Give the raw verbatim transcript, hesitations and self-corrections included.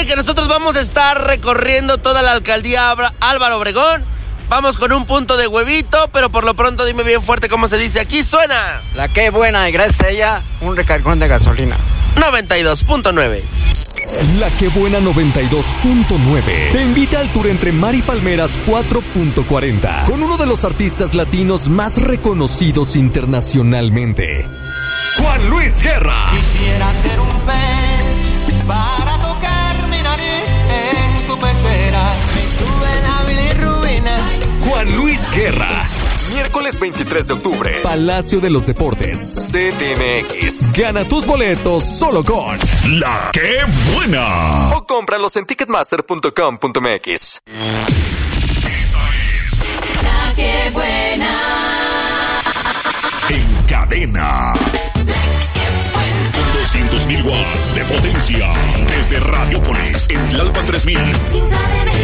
que nosotros vamos a estar recorriendo toda la alcaldía Álvaro Obregón. Vamos con un punto de huevito, pero por lo pronto dime bien fuerte cómo se dice aquí. Suena la que buena, y gracias a ella, un recargón de gasolina. noventa y dos punto nueve. La que buena noventa y dos punto nueve te invita al tour entre Mar y Palmeras cuatro punto cuarenta con uno de los artistas latinos más reconocidos internacionalmente, Juan Luis Guerra. Quisiera ser un pez para tocar mi nariz en tu pecera. Me sube la bilirrubina. Juan Luis Guerra. Miércoles veintitrés de octubre, Palacio de los Deportes, C D M X. Gana tus boletos solo con La Que Buena. O cómpralos en ticketmaster punto com punto m x. La Que Buena. En cadena. Con doscientos mil watts de potencia. Desde Radiopolis en Tlalpan tres mil.